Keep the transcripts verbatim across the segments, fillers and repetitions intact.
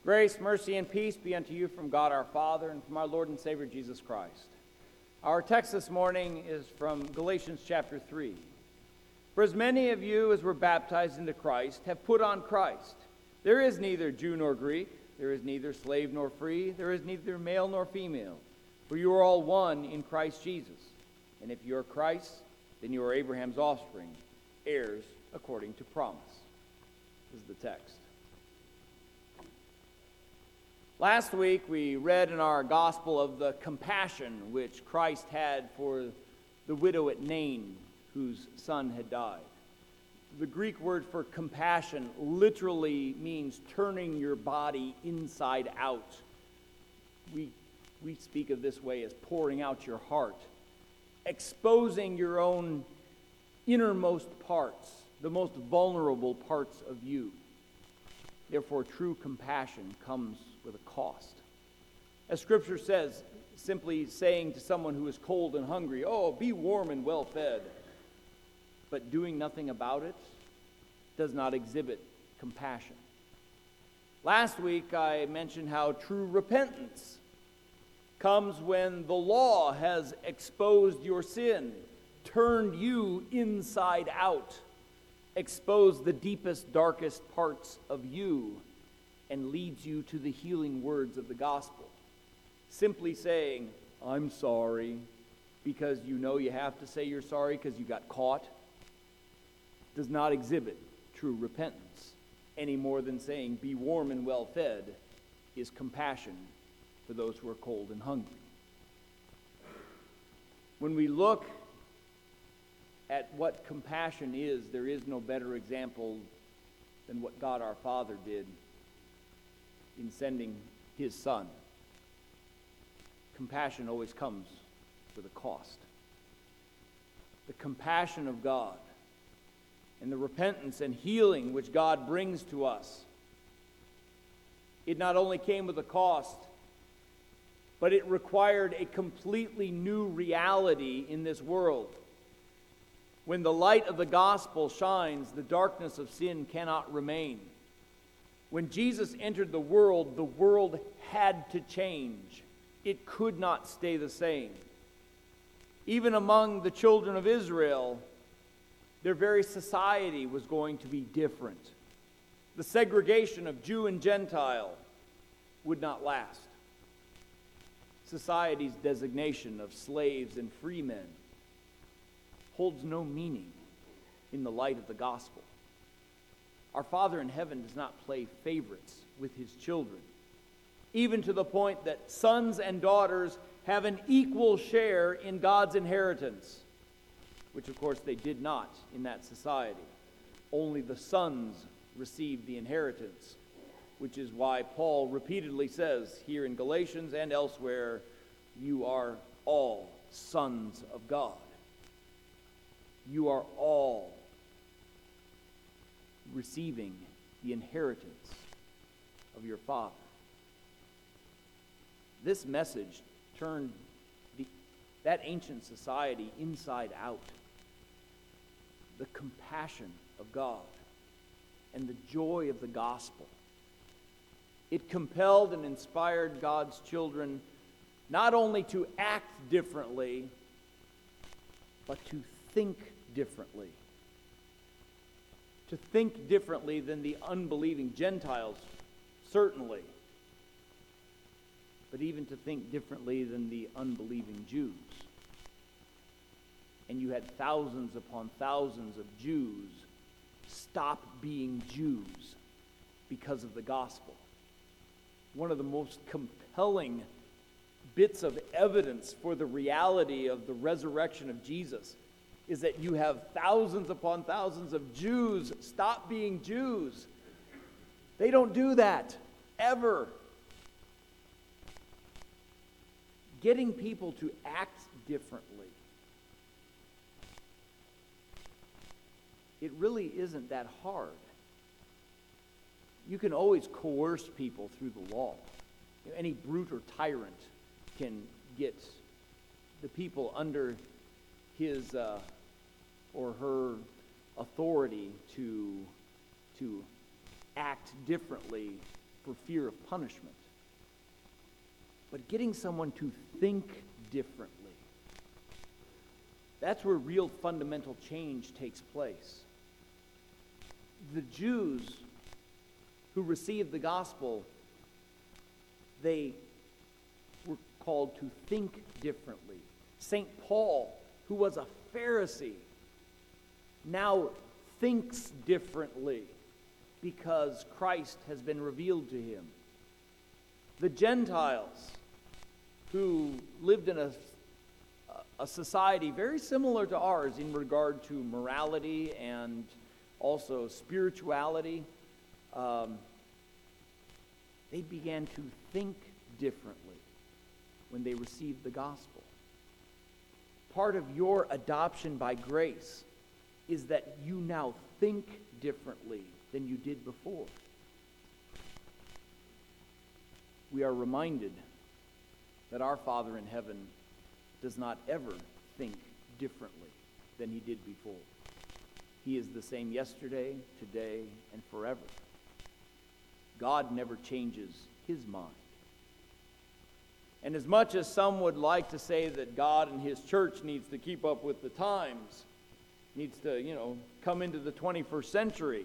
Grace, mercy, and peace be unto you from God our Father and from our Lord and Savior Jesus Christ. Our text this morning is from Galatians chapter three. For as many of you as were baptized into Christ have put on Christ. There is neither Jew nor Greek, there is neither slave nor free, there is neither male nor female, for you are all one in Christ Jesus. And if you are Christ, then you are Abraham's offspring, heirs according to promise. This is the text. Last week we read in our gospel of the compassion which Christ had for the widow at Nain, whose son had died. The Greek word for compassion literally means turning your body inside out. We, we speak of this way as pouring out your heart, exposing your own innermost parts, the most vulnerable parts of you. Therefore, true compassion comes with a cost. As Scripture says, simply saying to someone who is cold and hungry, "Oh, be warm and well fed," but doing nothing about it does not exhibit compassion. Last week I mentioned how true repentance comes when the law has exposed your sin, turned you inside out, exposed the deepest, darkest parts of you, and leads you to the healing words of the gospel. Simply saying, "I'm sorry," because you know you have to say you're sorry because you got caught, does not exhibit true repentance, any more than saying, "Be warm and well fed," is compassion for those who are cold and hungry. When we look at what compassion is, there is no better example than what God our Father did in sending his Son. Compassion always comes with a cost. The compassion of God and the repentance and healing which God brings to us, it not only came with a cost, but it required a completely new reality in this world. When the light of the gospel shines, the darkness of sin cannot remain. When Jesus entered the world, the world had to change. It could not stay the same. Even among the children of Israel, their very society was going to be different. The segregation of Jew and Gentile would not last. Society's designation of slaves and free men holds no meaning in the light of the gospel. Our Father in heaven does not play favorites with his children, even to the point that sons and daughters have an equal share in God's inheritance, which of course they did not in that society. Only the sons received the inheritance, which is why Paul repeatedly says here in Galatians and elsewhere, "You are all sons of God." You are all receiving the inheritance of your Father. This message turned the, that ancient society inside out. The compassion of God and the joy of the gospel. It compelled and inspired God's children not only to act differently, but to think differently. To think differently than the unbelieving Gentiles, certainly. But even to think differently than the unbelieving Jews. And you had thousands upon thousands of Jews stop being Jews because of the gospel. One of the most compelling bits of evidence for the reality of the resurrection of Jesus is that you have thousands upon thousands of Jews stop being Jews. They don't do that, ever. Getting people to act differently, it really isn't that hard. You can always coerce people through the law. Any brute or tyrant can get the people under his uh, or her authority to, to act differently for fear of punishment, but getting someone to think differently. That's where real fundamental change takes place. The Jews who received the gospel, they were called to think differently. Saint Paul, who was a Pharisee, now thinks differently because Christ has been revealed to him. The Gentiles, who lived in a, a society very similar to ours in regard to morality and also spirituality, um, they began to think differently when they received the gospel. Part of your adoption by grace is that you now think differently than you did before. We are reminded that our Father in heaven does not ever think differently than he did before. He is the same yesterday, today, and forever. God never changes his mind. And as much as some would like to say that God and his church needs to keep up with the times, needs to, you know, come into the twenty-first century,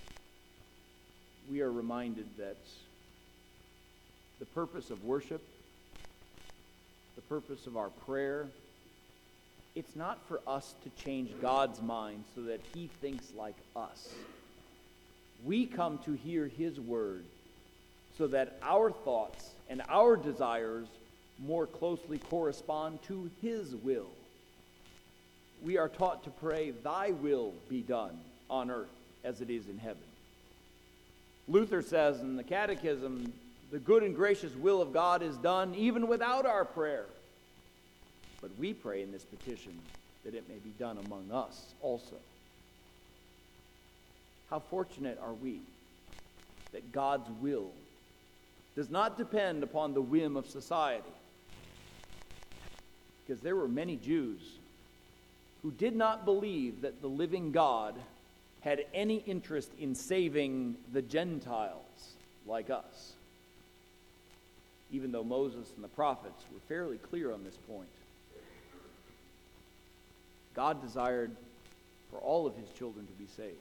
we are reminded that the purpose of worship, the purpose of our prayer, it's not for us to change God's mind so that he thinks like us. We come to hear his word so that our thoughts and our desires more closely correspond to his will. We are taught to pray, thy will be done on earth as it is in heaven. Luther says in the Catechism, the good and gracious will of God is done even without our prayer. But we pray in this petition that it may be done among us also. How fortunate are we that God's will does not depend upon the whim of society. Because there were many Jews who did not believe that the living God had any interest in saving the Gentiles like us, even though Moses and the prophets were fairly clear on this point. God desired for all of his children to be saved.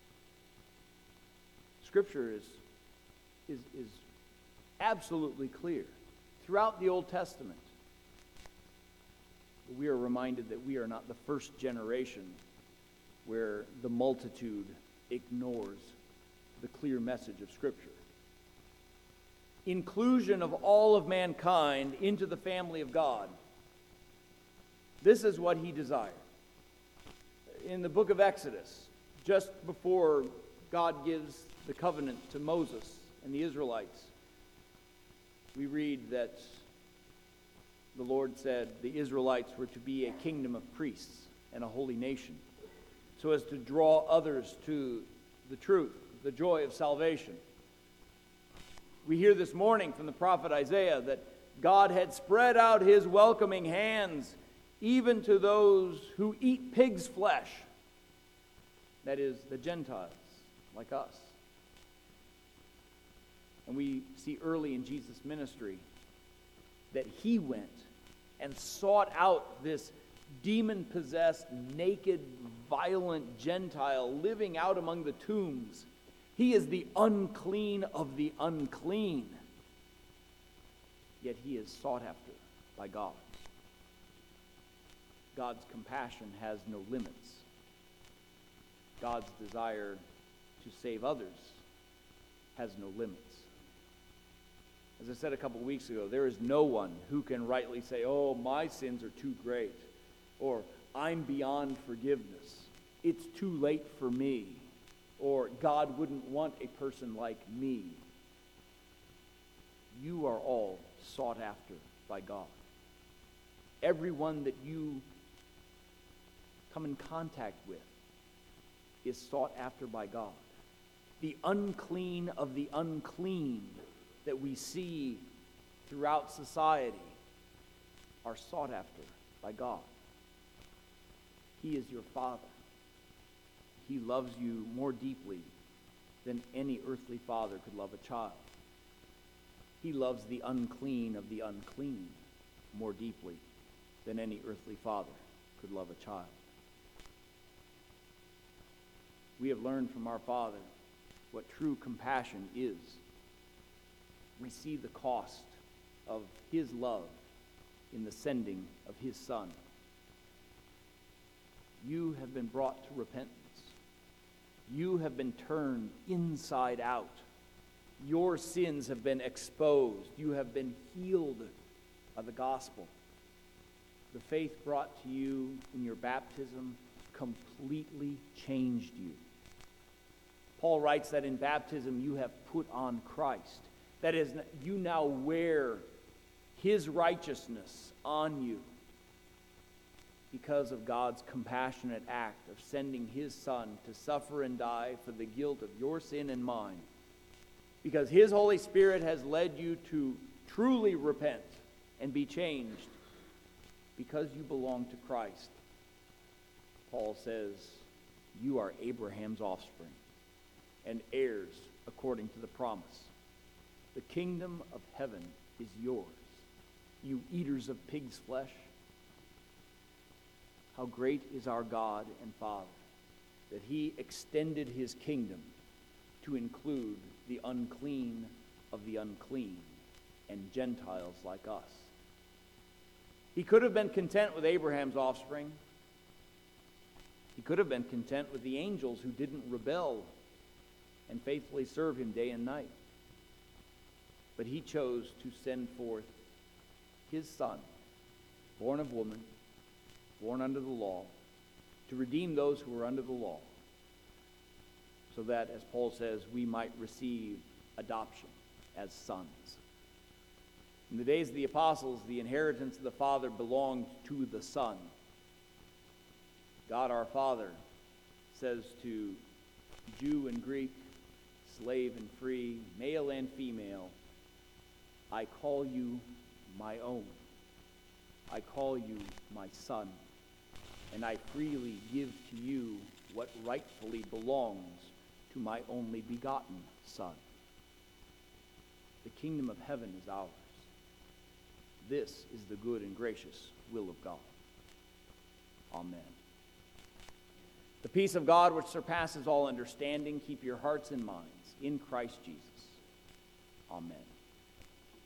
Scripture is, is, is absolutely clear throughout the Old Testament. We are reminded that we are not the first generation where the multitude ignores the clear message of Scripture. Inclusion of all of mankind into the family of God. This is what he desired. In the book of Exodus, just before God gives the covenant to Moses and the Israelites, we read that the Lord said the Israelites were to be a kingdom of priests and a holy nation, so as to draw others to the truth, the joy of salvation. We hear this morning from the prophet Isaiah that God had spread out his welcoming hands even to those who eat pig's flesh, that is, the Gentiles, like us. And we see early in Jesus' ministry that he went and sought out this demon-possessed, naked, violent Gentile living out among the tombs. He is the unclean of the unclean. Yet he is sought after by God. God's compassion has no limits. God's desire to save others has no limits. As I said a couple of weeks ago, there is no one who can rightly say, oh, my sins are too great, or I'm beyond forgiveness. It's too late for me, or God wouldn't want a person like me. You are all sought after by God. Everyone that you come in contact with is sought after by God. The unclean of the unclean that we see throughout society are sought after by God. He is your Father. He loves you more deeply than any earthly father could love a child. He loves the unclean of the unclean more deeply than any earthly father could love a child. We have learned from our Father what true compassion is. We see the cost of his love in the sending of his Son. You have been brought to repentance. You have been turned inside out. Your sins have been exposed. You have been healed by the gospel. The faith brought to you in your baptism completely changed you. Paul writes that in baptism you have put on Christ. That is, you now wear his righteousness on you because of God's compassionate act of sending his Son to suffer and die for the guilt of your sin and mine. Because his Holy Spirit has led you to truly repent and be changed because you belong to Christ. Paul says, you are Abraham's offspring and heirs according to the promise. The kingdom of heaven is yours, you eaters of pig's flesh. How great is our God and Father, that he extended his kingdom to include the unclean of the unclean and Gentiles like us. He could have been content with Abraham's offspring. He could have been content with the angels who didn't rebel and faithfully serve him day and night. But he chose to send forth his Son, born of woman, born under the law, to redeem those who were under the law, so that, as Paul says, we might receive adoption as sons. In the days of the apostles, the inheritance of the Father belonged to the Son. God our Father says to Jew and Greek, slave and free, male and female, I call you my own. I call you my son, and I freely give to you what rightfully belongs to my only begotten Son. The kingdom of heaven is ours. This is the good and gracious will of God. Amen. The peace of God, which surpasses all understanding, keep your hearts and minds in Christ Jesus. Amen.